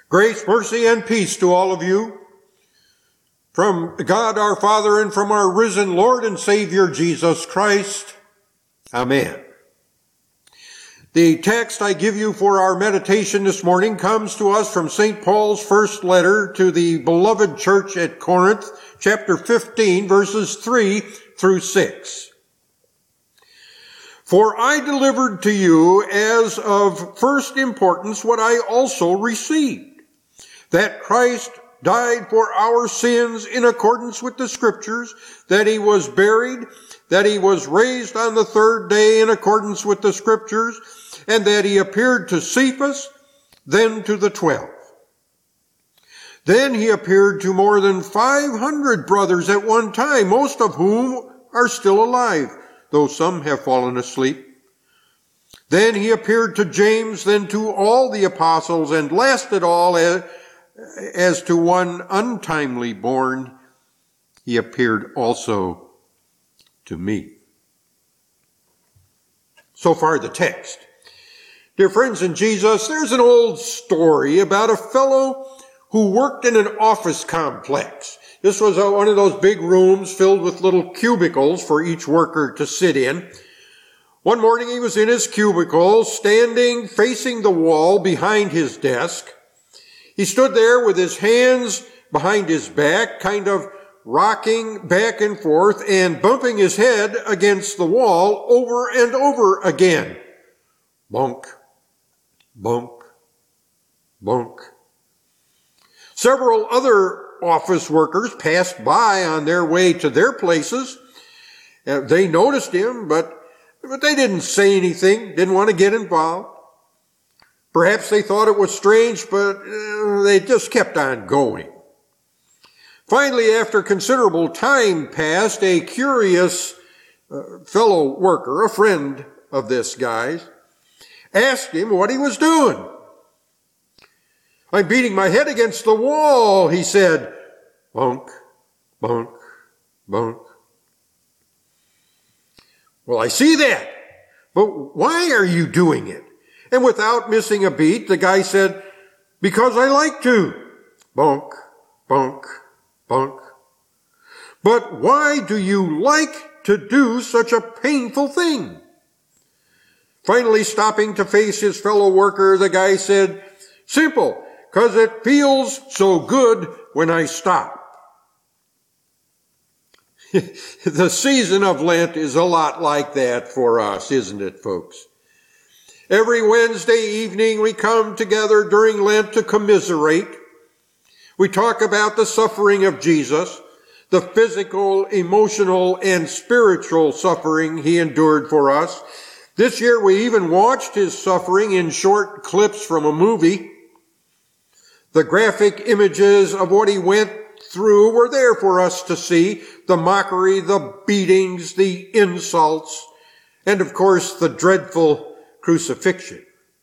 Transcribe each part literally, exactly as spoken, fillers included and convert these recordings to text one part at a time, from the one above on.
Grace, mercy, and peace to all of you from God our Father and from our risen Lord and Savior Jesus Christ. Amen. The text I give you for our meditation this morning comes to us from Saint Paul's first letter to the beloved church at Corinth, chapter fifteen, verses three through six. For I delivered to you as of first importance what I also received, that Christ died for our sins in accordance with the Scriptures, that he was buried, that he was raised on the third day in accordance with the Scriptures, and that he appeared to Cephas, then to the twelve. Then he appeared to more than five hundred brothers at one time, most of whom are still alive, though some have fallen asleep. Then he appeared to James, then to all the apostles, and last of all, as, as to one untimely born, he appeared also to me. So far the text. Dear friends in Jesus, there's an old story about a fellow who worked in an office complex. This was a, one of those big rooms filled with little cubicles for each worker to sit in. One morning he was in his cubicle, standing facing the wall behind his desk. He stood there with his hands behind his back, kind of rocking back and forth and bumping his head against the wall over and over again. Bunk, bunk, bunk. Several other office workers passed by on their way to their places. Uh, they noticed him, but, but they didn't say anything, didn't want to get involved. Perhaps they thought it was strange, but uh, they just kept on going. Finally, after considerable time passed, a curious uh, fellow worker, a friend of this guy's, asked him what he was doing. I'm beating my head against the wall, he said. Bunk, bunk, bunk. Well, I see that, but why are you doing it? And without missing a beat, the guy said, because I like to. Bunk, bunk, bunk. But why do you like to do such a painful thing? Finally, stopping to face his fellow worker, the guy said, simple, because it feels so good when I stop. The season of Lent is a lot like that for us, isn't it, folks? Every Wednesday evening we come together during Lent to commiserate. We talk about the suffering of Jesus, the physical, emotional, and spiritual suffering he endured for us. This year we even watched his suffering in short clips from a movie. The graphic images of what he went through were there for us to see. The mockery, the beatings, the insults, and of course the dreadful crucifixion.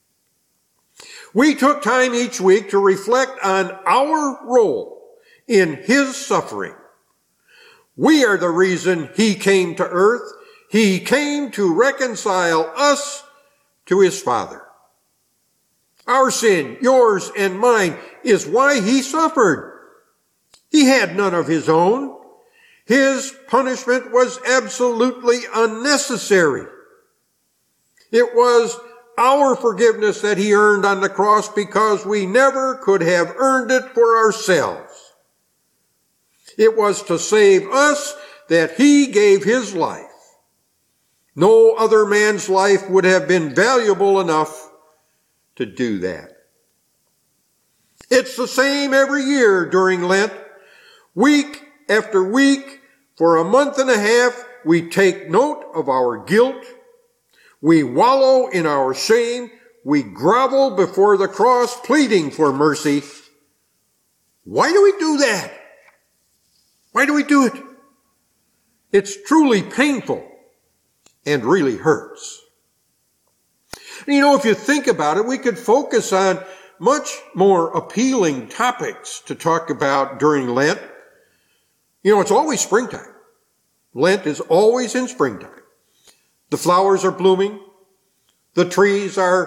We took time each week to reflect on our role in his suffering. We are the reason he came to earth. He came to reconcile us to his Father. Our sin, yours and mine, is why he suffered. He had none of his own. His punishment was absolutely unnecessary. It was our forgiveness that he earned on the cross because we never could have earned it for ourselves. It was to save us that he gave his life. No other man's life would have been valuable enough to do that. It's the same every year during Lent. Week after week, for a month and a half, we take note of our guilt. We wallow in our shame. We grovel before the cross, pleading for mercy. Why do we do that? Why do we do it? It's truly painful and really hurts. And you know, if you think about it, we could focus on much more appealing topics to talk about during Lent. You know, it's always springtime. Lent is always in springtime. The flowers are blooming. The trees are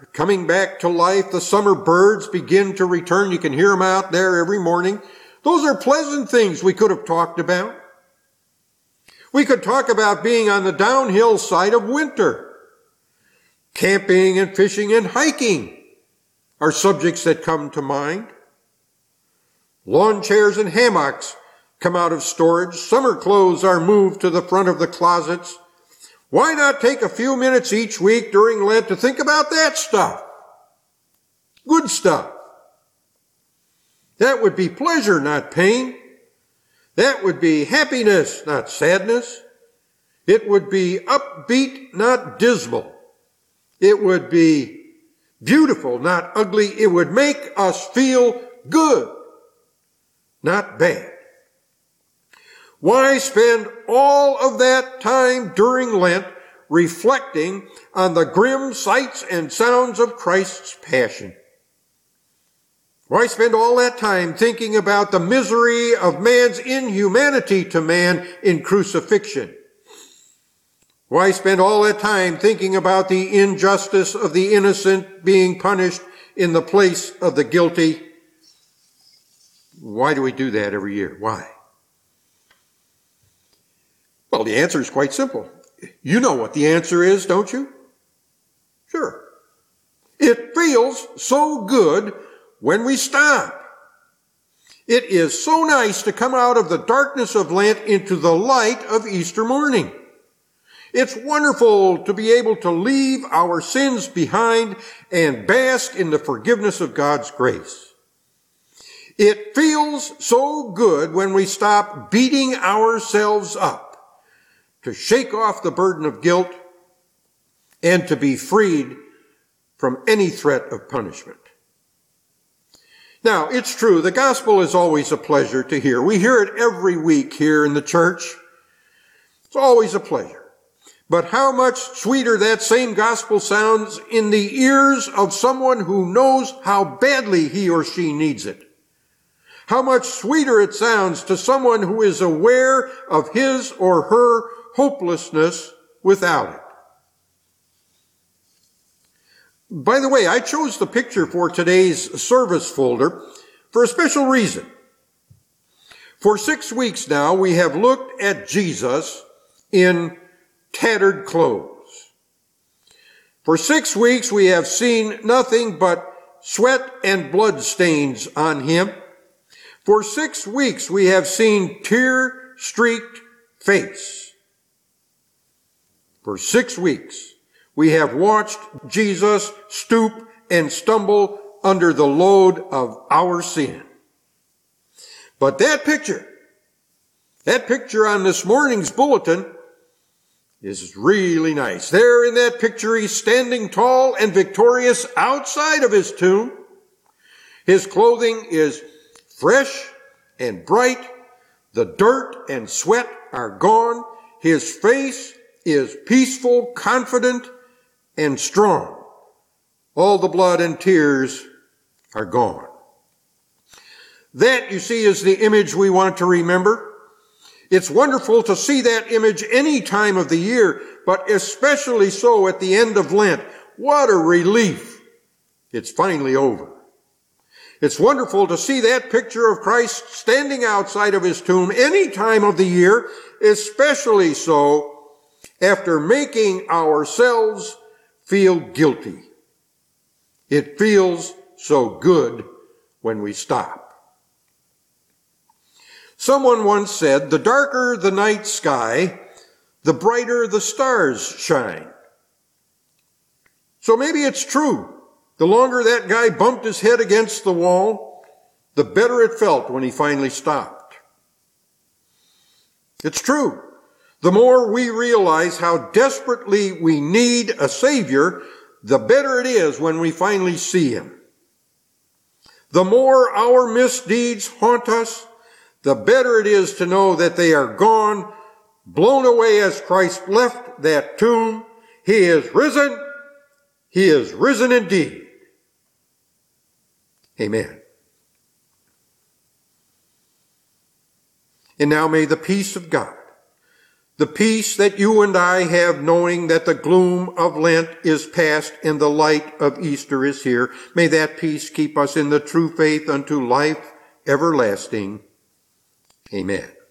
coming back to life. The summer birds begin to return. You can hear them out there every morning. Those are pleasant things we could have talked about. We could talk about being on the downhill side of winter. Camping and fishing and hiking are subjects that come to mind. Lawn chairs and hammocks come out of storage. Summer clothes are moved to the front of the closets. Why not take a few minutes each week during Lent to think about that stuff? Good stuff. That would be pleasure, not pain. That would be happiness, not sadness. It would be upbeat, not dismal. It would be beautiful, not ugly. It would make us feel good, not bad. Why spend all of that time during Lent reflecting on the grim sights and sounds of Christ's passion? Why spend all that time thinking about the misery of man's inhumanity to man in crucifixion? Why spend all that time thinking about the injustice of the innocent being punished in the place of the guilty? Why do we do that every year? Why? Well, the answer is quite simple. You know what the answer is, don't you? Sure. It feels so good when we stop. It is so nice to come out of the darkness of Lent into the light of Easter morning. It's wonderful to be able to leave our sins behind and bask in the forgiveness of God's grace. It feels so good when we stop beating ourselves up, to shake off the burden of guilt, and to be freed from any threat of punishment. Now, it's true, the gospel is always a pleasure to hear. We hear it every week here in the church. It's always a pleasure. But how much sweeter that same gospel sounds in the ears of someone who knows how badly he or she needs it. How much sweeter it sounds to someone who is aware of his or her hopelessness without it. By the way, I chose the picture for today's service folder for a special reason. For six weeks now, we have looked at Jesus in tattered clothes. For six weeks, we have seen nothing but sweat and blood stains on him. For six weeks, we have seen tear-streaked face. For six weeks, we have watched Jesus stoop and stumble under the load of our sin. But that picture, that picture on this morning's bulletin is really nice. There in that picture, he's standing tall and victorious outside of his tomb. His clothing is fresh and bright. The dirt and sweat are gone. His face is peaceful, confident, and strong. All the blood and tears are gone. That, you see, is the image we want to remember. It's wonderful to see that image any time of the year, but especially so at the end of Lent. What a relief. It's finally over. It's wonderful to see that picture of Christ standing outside of his tomb any time of the year, especially so after making ourselves feel guilty. It feels so good when we stop. Someone once said, the darker the night sky, the brighter the stars shine. So maybe it's true. The longer that guy bumped his head against the wall, the better it felt when he finally stopped. It's true. The more we realize how desperately we need a Savior, the better it is when we finally see him. The more our misdeeds haunt us, the better it is to know that they are gone, blown away as Christ left that tomb. He is risen. He is risen indeed. Amen. And now may the peace of God, The peace that you and I have, knowing that the gloom of Lent is past and the light of Easter is here, may that peace keep us in the true faith unto life everlasting. Amen.